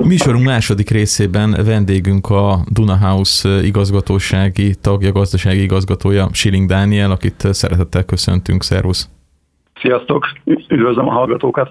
Műsorunk második részében vendégünk a Duna House igazgatósági tagja, gazdasági igazgatója, Schilling Dániel, akit szeretettel köszöntünk. Szervusz! Sziasztok! Üdvözlöm a hallgatókat!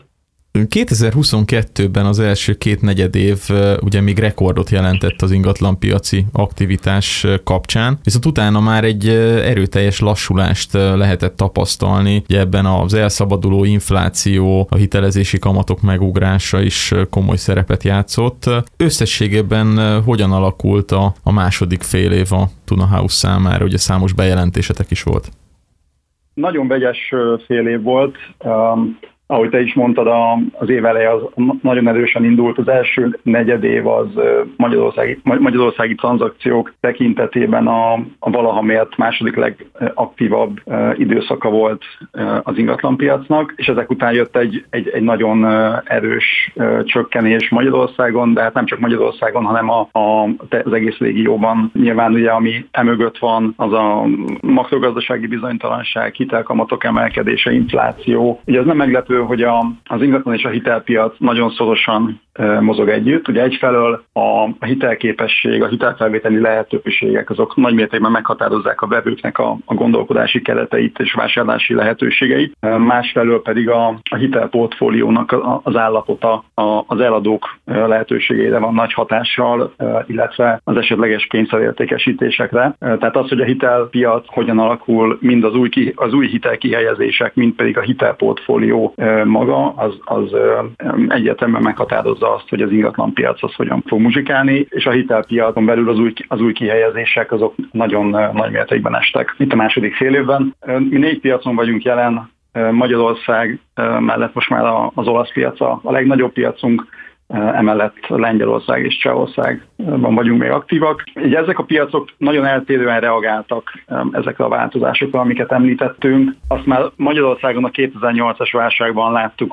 2022-ben az első két negyedév ugye még rekordot jelentett az ingatlanpiaci aktivitás kapcsán, viszont utána már egy erőteljes lassulást lehetett tapasztalni. Ugye ebben az elszabaduló infláció, a hitelezési kamatok megugrása is komoly szerepet játszott. Összességében hogyan alakult a második fél év a Duna House számára? Ugye számos bejelentésetek is volt. Nagyon vegyes fél év volt. Ahogy te is mondtad, az év eleje az nagyon erősen indult. Az első negyedév az magyarországi tranzakciók tekintetében a valaha mért második legaktívabb időszaka volt az ingatlanpiacnak, és ezek után jött egy nagyon erős csökkenés Magyarországon, de hát nem csak Magyarországon, hanem az egész régióban. Nyilván ugye, ami emögött van, az a makrogazdasági bizonytalanság, hitelkamatok emelkedése, infláció. Ugye ez nem meglepő, hogy az ingatlan és a hitelpiac nagyon szorosan mozog együtt. Ugye egyfelől a hitelképesség, a hitelfelvételi lehetőségek azok nagy mértékben meghatározzák a vevőknek a gondolkodási kereteit és vásárlási lehetőségeit. Másfelől pedig a hitelportfóliónak az állapota az eladók lehetőségeire van nagy hatással, illetve az esetleges kényszerértékesítésekre. Tehát az, hogy a hitelpiac hogyan alakul, mind az új hitelkihelyezések, mind pedig a hitelportfólió maga, az egyértelműen meghatározza azt, hogy az ingatlanpiac az hogyan fog muzsikálni, és a hitelpiacon belül az új kihelyezések azok nagyon nagy mértékben estek. Itt a második fél évben. Mi 4 piacon vagyunk jelen, Magyarország mellett most már az olasz piac a legnagyobb piacunk, emellett Lengyelország és Csehországban vagyunk még aktívak. Így ezek a piacok nagyon eltérően reagáltak ezekre a változásokra, amiket említettünk. Azt már Magyarországon a 2008-as válságban láttuk,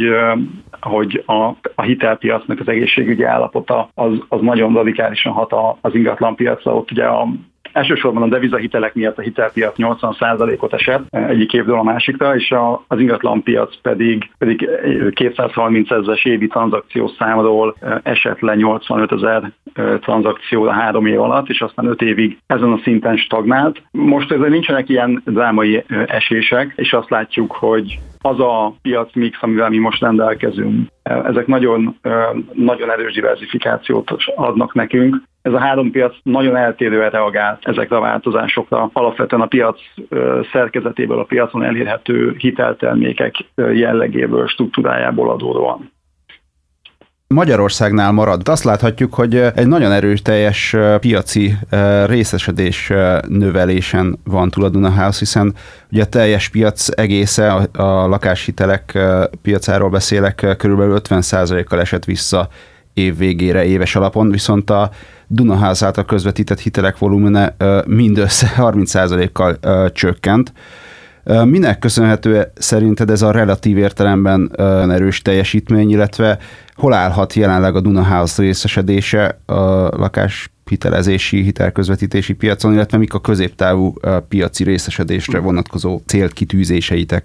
hogy a hitelpiacnak az egészségügyi állapota az nagyon radikálisan hat az ingatlanpiacra. Ott ugye elsősorban a devizahitelek miatt a hitelpiac 80%-ot esett egyik évről a másikra, és az ingatlanpiac pedig 230 000 évi tranzakciós számról esett le 85 000 tranzakcióra 3 év alatt, és aztán 5 évig ezen a szinten stagnált. Most ezzel nincsenek ilyen drámai esések, és azt látjuk, hogy az a piacmix, amivel mi most rendelkezünk, ezek nagyon, nagyon erős diversifikációt adnak nekünk. Ez a 3 piac nagyon eltérően reagált ezekre a változásokra. Alapvetően a piac szerkezetéből, a piacon elérhető hiteltermékek jellegéből, struktúrájából adódóan. Magyarországnál marad. Azt láthatjuk, hogy egy nagyon erőteljes piaci részesedés növelésen van túl a Duna House, hiszen ugye a teljes piac egésze, a lakáshitelek piacáról beszélek, körülbelül 50%-kal esett vissza év végére éves alapon, viszont a Duna House által közvetített hitelek volumene mindössze 30%-kal csökkent. Minek köszönhető szerinted ez a relatív értelemben erős teljesítmény, illetve hol állhat jelenleg a Duna House részesedése a lakáshitelezési, hitelközvetítési piacon, illetve mik a középtávú piaci részesedésre vonatkozó célkitűzéseitek?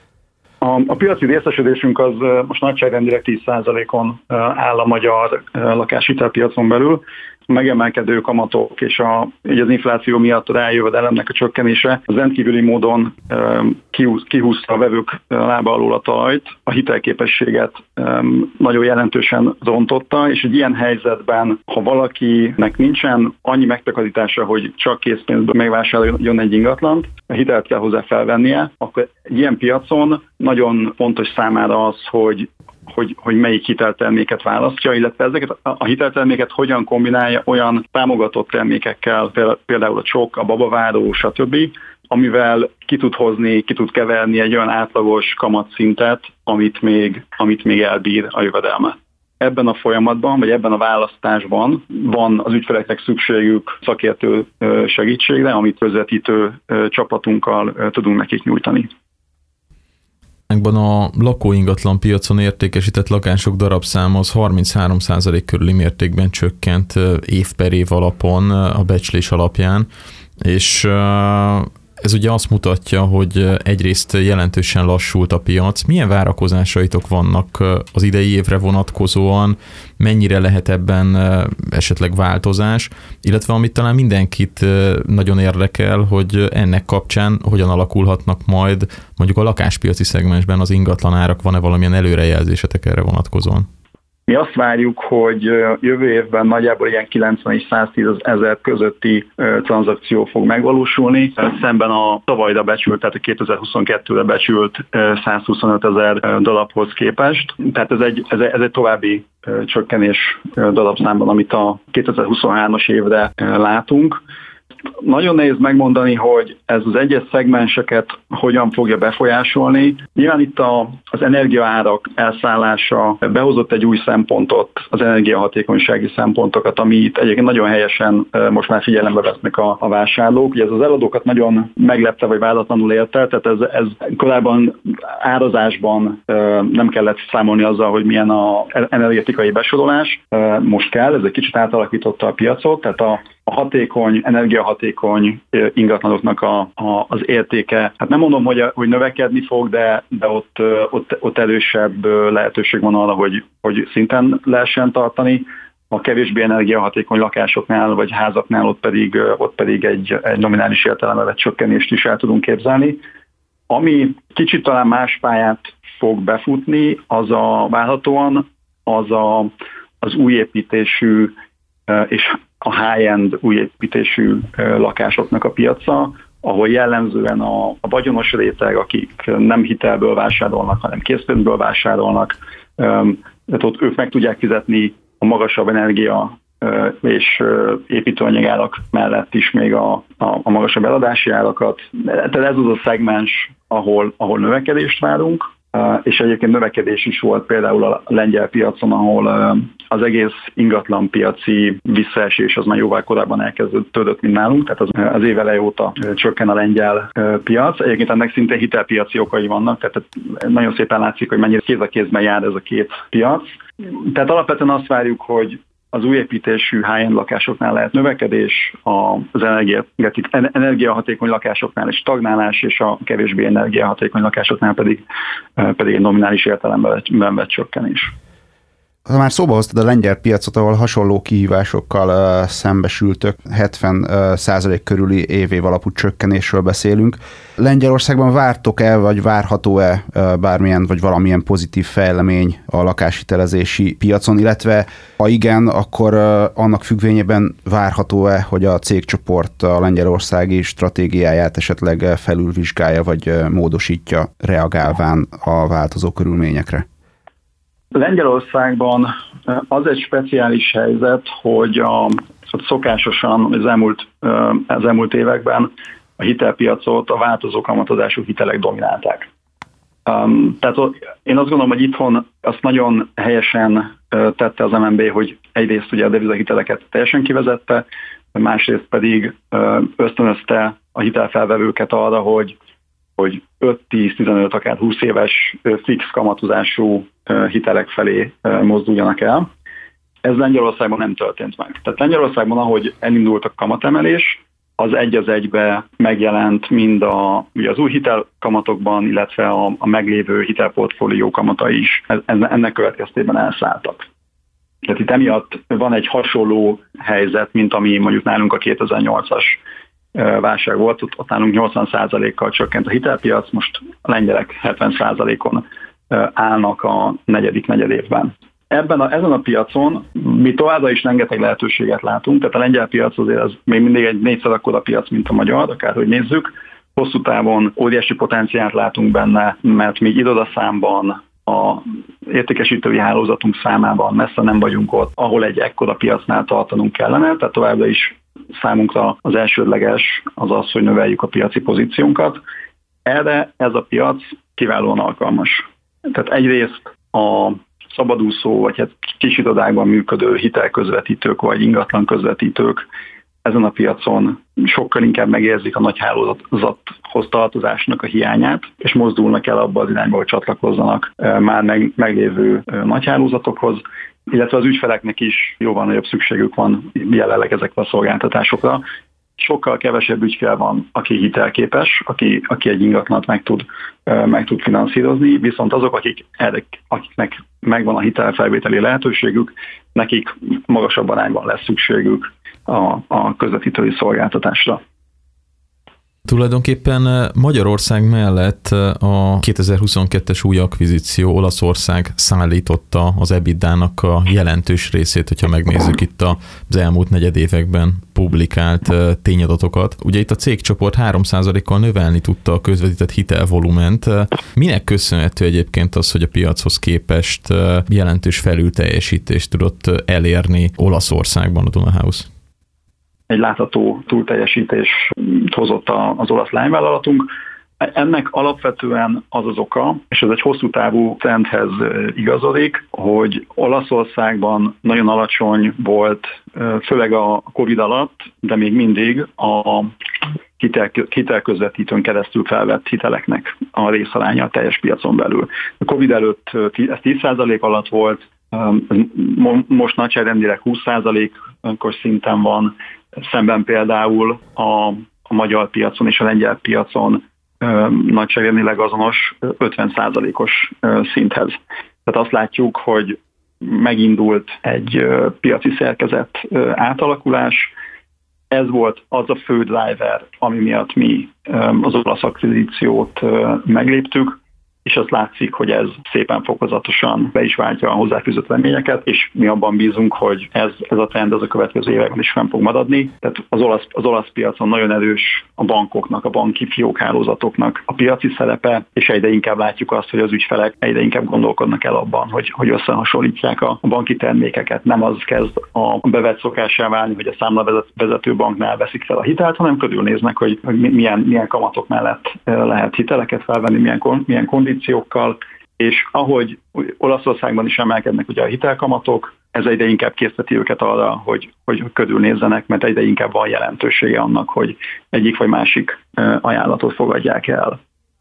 A piaci részesedésünk az most nagyságrendileg 10%-on áll a magyar lakáshitelpiacon belül. A megemelkedő kamatok és az infláció miatt rájövedelemnek a csökkenése az rendkívüli módon kihúzta a vevők lába alól a talajt, a hitelképességet nagyon jelentősen rontotta, és egy ilyen helyzetben, ha valakinek nincsen annyi megtakarítása, hogy csak készpénzből megvásároljon egy ingatlant, a hitelt kell hozzá felvennie, akkor egy ilyen piacon nagyon fontos számára az, hogy melyik hitelterméket választja, illetve ezeket a hitelterméket hogyan kombinálja olyan támogatott termékekkel, például a csok, a babaváró, stb., amivel ki tud keverni egy olyan átlagos kamatszintet, amit még elbír a jövedelme. Ebben a folyamatban, vagy ebben a választásban van az ügyfeleknek szükségük szakértő segítségre, amit közvetítő csapatunkkal tudunk nekik nyújtani. A lakóingatlan piacon értékesített lakások darabszáma az 33% körüli mértékben csökkent év per év alapon, a becslés alapján, és Ez ugye azt mutatja, hogy egyrészt jelentősen lassult a piac. Milyen várakozásaitok vannak az idei évre vonatkozóan? Mennyire lehet ebben esetleg változás? Illetve amit talán mindenkit nagyon érdekel, hogy ennek kapcsán hogyan alakulhatnak majd mondjuk a lakáspiaci szegmensben az ingatlanárak, van-e valamilyen előrejelzésetek erre vonatkozóan? Mi azt várjuk, hogy jövő évben nagyjából ilyen 90 és 110 ezer közötti tranzakció fog megvalósulni, szemben a tavalyra becsült, tehát a 2022-re becsült 125 ezer darabhoz képest. Tehát ez egy további csökkenés darabszámban, amit a 2023-as évre látunk. Nagyon nehéz megmondani, hogy ez az egyes szegmenseket hogyan fogja befolyásolni. Nyilván itt az energiaárak elszállása behozott egy új szempontot, az energiahatékonysági szempontokat, amit egyébként nagyon helyesen most már figyelembe vesznek a vásárlók. Ugye ez az eladókat nagyon meglepte vagy váratlanul érte, tehát ez korábban árazásban nem kellett számolni azzal, hogy milyen az energetikai besorolás. Most kell, ez egy kicsit átalakította a piacot, tehát a energiahatékony ingatlanoknak az értéke. Hát nem mondom, hogy növekedni fog, de ott erősebb lehetőség van arra, hogy szinten lehessen tartani. A kevésbé energiahatékony lakásoknál vagy házaknál ott pedig egy nominális értelemben vett csökkenést is el tudunk képzelni. Ami kicsit talán más pályát fog befutni, várhatóan az újépítésű és a high-end újépítésű lakásoknak a piaca, ahol jellemzően a vagyonos réteg, akik nem hitelből vásárolnak, hanem készpénzből vásárolnak, tehát ott ők meg tudják fizetni a magasabb energia és építőanyagárak mellett is még a magasabb eladási árakat. Tehát ez az a szegmens, ahol növekedést várunk, és egyébként növekedés is volt például a lengyel piacon, ahol az egész ingatlan piaci visszaesés az már jóval korábban elkezdődött, mint nálunk, tehát az év eleje óta csökken a lengyel piac. Egyébként ennek szintén hitelpiaci okai vannak, tehát nagyon szépen látszik, hogy mennyire kéz a kézben jár ez a két piac. Tehát alapvetően azt várjuk, hogy az újépítésű high-end lakásoknál lehet növekedés, az energiahatékony lakásoknál is stagnálás, és a kevésbé energiahatékony lakásoknál pedig egy nominális értelemben vett csökkenés. Már szóba hoztad a lengyel piacot, ahol hasonló kihívásokkal szembesültök, 70% körüli évév alapú csökkenésről beszélünk. Lengyelországban vártok-e, vagy várható-e bármilyen, vagy valamilyen pozitív fejlemény a lakáshitelezési piacon, illetve ha igen, akkor annak függvényében várható-e, hogy a cégcsoport a lengyelországi stratégiáját esetleg felülvizsgálja, vagy módosítja, reagálván a változó körülményekre? Lengyelországban az egy speciális helyzet, hogy szokásosan az elmúlt években a hitelpiacot a változó kamatozású hitelek dominálták. Tehát én azt gondolom, hogy itthon azt nagyon helyesen tette az MNB, hogy egyrészt ugye a devizahiteleket teljesen kivezette, másrészt pedig ösztönözte a hitelfelvevőket arra, hogy 5-10-15, akár 20 éves fix kamatozású hitelek felé mozduljanak el. Ez Lengyelországban nem történt meg. Tehát Lengyelországban, ahogy elindult a kamatemelés, az egy az egybe megjelent mind ugye az új hitelkamatokban, illetve a meglévő hitelportfólió kamatai is ennek következtében elszálltak. Tehát itt emiatt van egy hasonló helyzet, mint ami mondjuk nálunk a 2008-as válság volt, ott nálunk 80%-kal csökkent a hitelpiac, most a lengyelek 70%-on állnak a negyedik negyedévben. Ezen a piacon mi továbbra is rengeteg lehetőséget látunk, tehát a lengyel piac azért az még mindig egy 4-szer akkora piac, mint a magyar, akárhogy nézzük. Hosszú távon óriási potenciált látunk benne, mert még irodaszámban, a értékesítői hálózatunk számában messze nem vagyunk ott, ahol egy ekkora piacnál tartanunk kellene, tehát továbbra is számunkra az elsődleges az, hogy növeljük a piaci pozíciónkat. Erre ez a piac kiválóan alkalmas. Tehát egyrészt a szabadúszó vagy hát kisirodákban működő hitelközvetítők vagy ingatlan közvetítők ezen a piacon sokkal inkább megérzik a nagy hálózathoz tartozásnak a hiányát, és mozdulnak el abba az irányba, hogy csatlakozzanak már meglévő nagy hálózatokhoz, illetve az ügyfeleknek is jóval nagyobb szükségük van jelenleg ezekre a szolgáltatásokra. sokkal kevesebb ügyfél van, aki hitelképes, aki egy ingatlant meg tud finanszírozni, viszont azok, akiknek megvan a hitelfelvételi lehetőségük, nekik magasabb arányban lesz szükségük a közvetítői szolgáltatásra. Tulajdonképpen Magyarország mellett a 2022-es új akvizíció Olaszország szállította az EBITDA-nak a jelentős részét, hogyha megnézzük itt az elmúlt negyedévekben publikált tényadatokat. Ugye itt a cégcsoport 3%-kal növelni tudta a közvetített hitelvolument. Minek köszönhető egyébként az, hogy a piachoz képest jelentős felülteljesítést tudott elérni Olaszországban a Dunahouse? Egy látható túlteljesítést hozott az olasz lányvállalatunk. Ennek alapvetően az az oka, és ez egy hosszú távú trendhez igazodik, hogy Olaszországban nagyon alacsony volt, főleg a Covid alatt, de még mindig a hitelközvetítőn keresztül felvett hiteleknek a részaránya a teljes piacon belül. A Covid előtt ez 10% alatt volt, most nagyságrendileg 20%-os szinten van, szemben például a magyar piacon és a lengyel piacon nagyságrendileg azonos 50%-os szinthez. Tehát azt látjuk, hogy megindult egy piaci szerkezet átalakulás. Ez volt az a fő driver, ami miatt mi az olasz akvizíciót megléptük, és azt látszik, hogy ez szépen fokozatosan be is váltja a hozzáfűzött reményeket, és mi abban bízunk, hogy ez a trend az a következő években is fenn fog maradni. Tehát az olasz piacon nagyon erős a bankoknak, a banki fiókhálózatoknak a piaci szerepe, és egyre inkább látjuk azt, hogy az ügyfelek egyre inkább gondolkodnak el abban, hogy összehasonlítják a banki termékeket. Nem az kezd a bevett szokássá válni, hogy a számlavezető banknál veszik fel a hitelt, hanem körülnéznek, hogy milyen kamatok mellett lehet hiteleket felvenni, milyen kondíciókkal, és ahogy Olaszországban is emelkednek ugye a hitelkamatok, ez egyre inkább készteti őket arra, hogy körülnézzenek, mert egyre inkább van jelentősége annak, hogy egyik vagy másik ajánlatot fogadják el.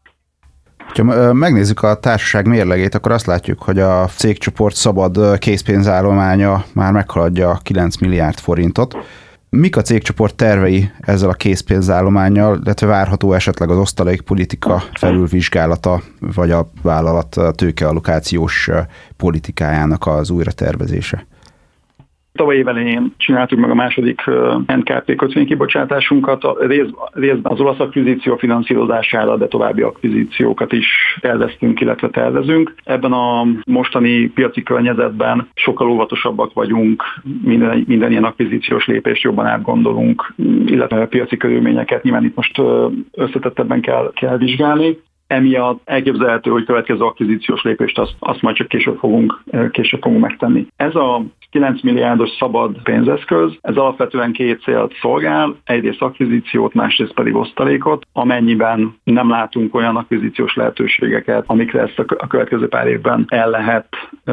Ha megnézzük a társaság mérlegét, akkor azt látjuk, hogy a cégcsoport szabad készpénzállománya már meghaladja 9 milliárd forintot. Mik a cégcsoport tervei ezzel a készpénzállománnyal, illetve várható esetleg az osztalékpolitika felülvizsgálata, vagy a vállalat tőkeallokációs politikájának az újratervezése? Tavaly év elején csináltuk meg a második NKP kötvénykibocsátásunkat, részben az olasz akvizíció finanszírozására, de további akvizíciókat is terveztünk, illetve tervezünk. Ebben a mostani piaci környezetben sokkal óvatosabbak vagyunk, minden ilyen akvizíciós lépést jobban átgondolunk, illetve a piaci körülményeket nyilván itt most összetettebben kell vizsgálni. Emiatt elképzelhető, hogy következő akvizíciós lépést azt majd csak később fogunk megtenni. Ez a 9 milliárdos szabad pénzeszköz, ez alapvetően két célt szolgál, egyrészt akvizíciót, másrészt pedig osztalékot, amennyiben nem látunk olyan akvizíciós lehetőségeket, amikre ezt a következő pár évben el lehet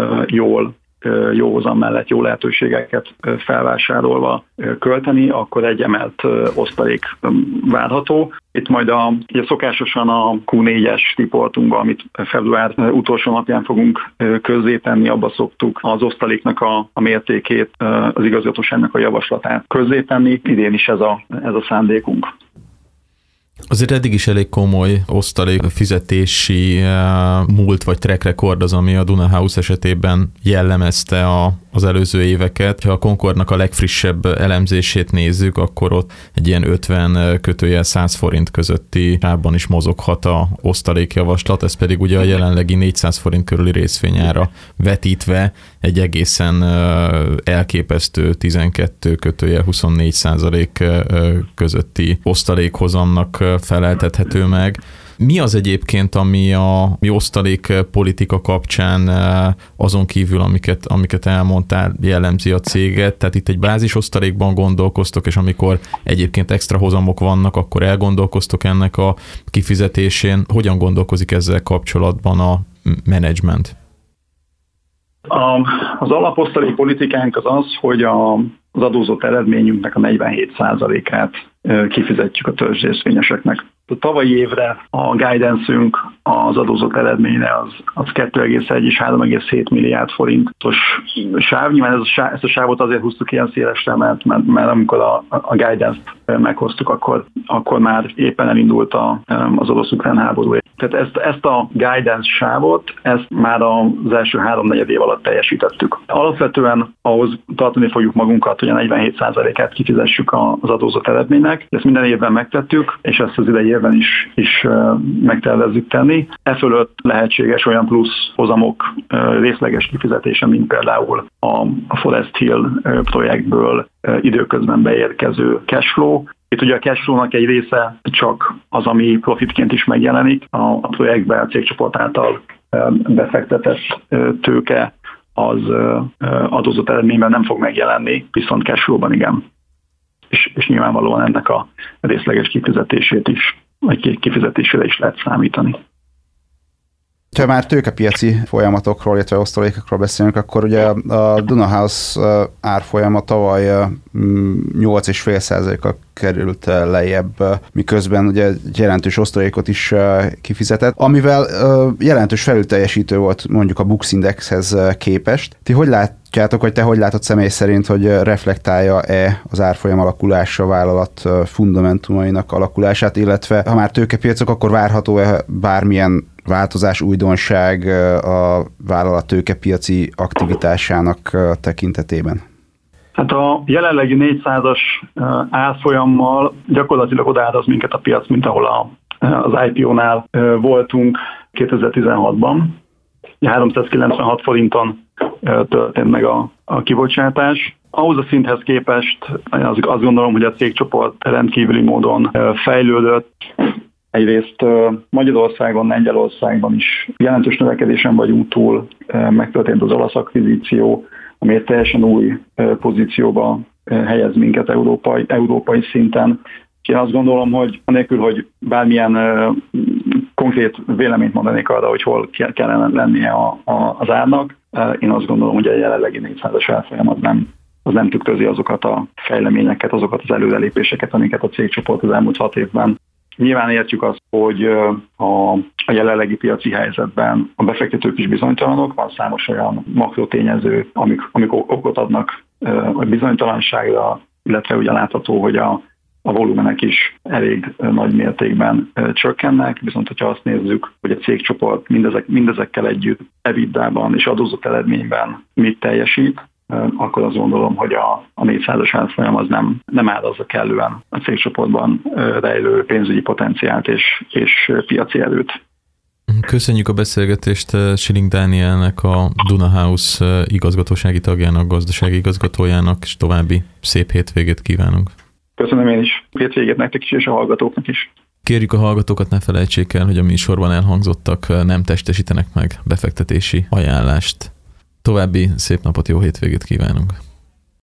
jó hozam mellett jó lehetőségeket felvásárolva költeni, akkor egy emelt osztalék várható. Itt majd szokásosan a Q4-es riportunkban, amit február utolsó napján fogunk közzétenni, abba szoktuk az osztaléknak a mértékét, az igazgatóságnak a javaslatát közzétenni. Idén is ez a szándékunk. Azért eddig is elég komoly osztalék fizetési múlt vagy track record az, ami a Dunahouse esetében jellemezte az előző éveket. Ha a Concordnak a legfrissebb elemzését nézzük, akkor ott egy ilyen 50-100 forint közötti sávban is mozoghat a osztalékjavaslat, ez pedig ugye a jelenlegi 400 forint körüli részvényára vetítve egy egészen elképesztő 12-24% közötti osztalékhozamnak feleltethető meg. Mi az egyébként, ami a osztalékpolitika kapcsán azon kívül, amiket elmondtál, jellemzi a céget? Tehát itt egy bázis osztalékban gondolkoztok, és amikor egyébként extra hozamok vannak, akkor elgondolkoztok ennek a kifizetésén. Hogyan gondolkozik ezzel kapcsolatban a menedzsment? Az alaposztalék politikánk az, hogy az adózott eredményünknek a 47%-át kifizetjük a törzsrészvényeseknek. A tavalyi évre a guidance-ünk az adózott eredményre az 2,1 és 3,7 milliárd forintos sáv. Nyilván ezt a sávot azért húztuk ilyen szélesre, mert amikor a guidance-t meghoztuk, akkor már éppen elindult az orosz-ukrán háború. Tehát ezt a guidance sávot, ezt már az első 3-4 év alatt teljesítettük. Alapvetően ahhoz tartani fogjuk magunkat, hogy a 47%-át kifizessük az adózott eredménynek. Ezt minden évben megtettük, és ezt az idei évben is megtervezzük tenni. E fölött lehetséges olyan plusz hozamok részleges kifizetése, mint például a Forest Hill projektből időközben beérkező cashflow. Itt ugye a cashflow-nak egy része csak az, ami profitként is megjelenik. A projektben a cégcsoport által befektetett tőke az adózott eredményben nem fog megjelenni, viszont cashflow-ban igen. És nyilvánvalóan ennek a részleges kifizetését is, vagy kifizetésére is lehet számítani. Ha már tőkepiaci folyamatokról, illetve osztalékokról beszélünk, akkor ugye a Duna House árfolyama tavaly 8,5%-kal került lejjebb, miközben ugye jelentős osztalékot is kifizetett, amivel jelentős felülteljesítő volt mondjuk a Bux Indexhez képest. Ti hogy látjátok, hogy te hogy látod személy szerint, hogy reflektálja-e az árfolyam alakulása a vállalat fundamentumainak alakulását, illetve ha már tőkepiacok, akkor várható-e bármilyen változás, újdonság a vállalat tőkepiaci aktivitásának tekintetében? Hát a jelenlegi 400-as árfolyammal gyakorlatilag odaáraz minket a piac, mint ahol az IPO-nál voltunk 2016-ban. 396 forinton történt meg a kibocsátás. Ahhoz a szinthez képest azt gondolom, hogy a cégcsoport rendkívüli módon fejlődött. Egyrészt Magyarországon, Lengyelországban is jelentős növekedésen vagyunk túl, megtörtént az olasz akvizíció, ami egy teljesen új pozícióba helyez minket európai szinten. Én azt gondolom, hogy anélkül, hogy bármilyen konkrét véleményt mondanék arra, hogy hol kellene lennie az árnak, én azt gondolom, hogy a jelenlegi 400-as árfolyam az nem tükrözi azokat a fejleményeket, azokat az előrelépéseket, amiket a cégcsoport az elmúlt 6 évben. Nyilván értjük azt, hogy a jelenlegi piaci helyzetben a befektetők is bizonytalanok, van számos olyan makrotényező, amik okot adnak a bizonytalanságra, illetve ugye látható, hogy a volumenek is elég nagy mértékben csökkennek, viszont hogyha azt nézzük, hogy a cégcsoport mindezekkel együtt EBITDA-ban és adózott eredményben mit teljesít, akkor azt gondolom, hogy a 400-as árfolyam az nem árazza kellően a cégcsoportban rejlő pénzügyi potenciált és piaci erőt. Köszönjük a beszélgetést Schilling Dánielnek, a Duna House igazgatósági tagjának, gazdasági igazgatójának, és további szép hétvégét kívánunk. Köszönöm én is. Hétvégét nektek is, és a hallgatóknak is. Kérjük a hallgatókat, ne felejtsék el, hogy a műsorban elhangzottak nem testesítenek meg befektetési ajánlást. További szép napot, jó hétvégét kívánunk!